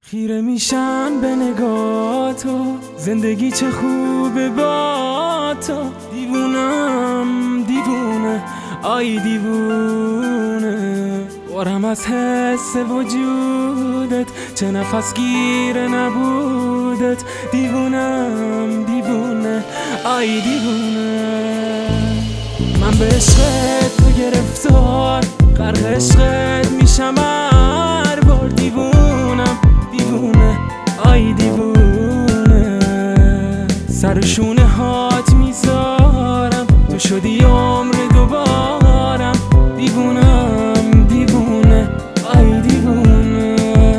خیره میشم به نگاه تو، زندگی چه خوبه با تو. دیوونم دیوونه، آی دیوونه، بارم از حس وجودت، چه نفس گیره نبودت. دیوونم دیوونه، آی دیوونه، من به عشقت تو گرفتار، غرق عشقت میشم هر بار. دیوونم دیوونه، آی دیوونه، سر شونه هات میذارم، تو شدی عمر دوبارم. دیوونم دیوونه، آی دیوونه،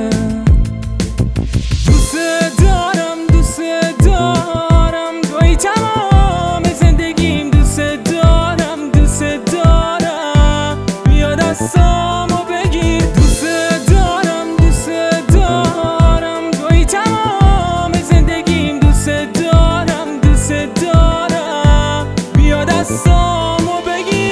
دوست دارم دوست دارم، توی تمام زندگیم. دوست دارم دوست دارم، بیا دستامو بگیر. دوست دارم دوست دارم، توی تمام زندگیم. دوست دارم دوست دارم، بیا دستامو بگیر.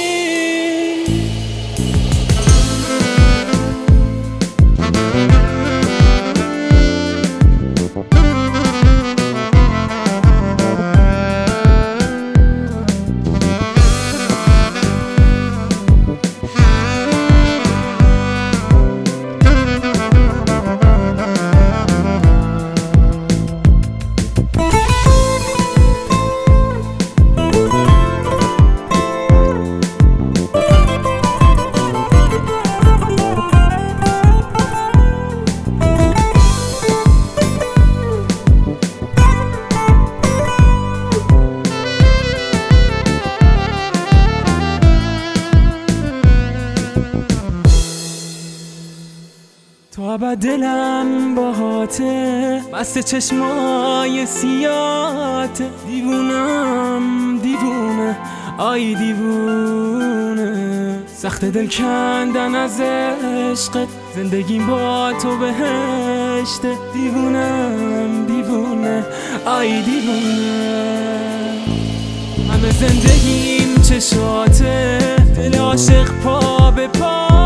تو ابد دلم باهاته، بسته چشمای سیاته. دیوونم دیوونه، آی دیوونه، سخت دل کندن از عشقت، زندگیم با تو بهشته. دیوونم دیوونه، آی دیوونه، همه زندگیم چشاته، دل عاشق پا به پا.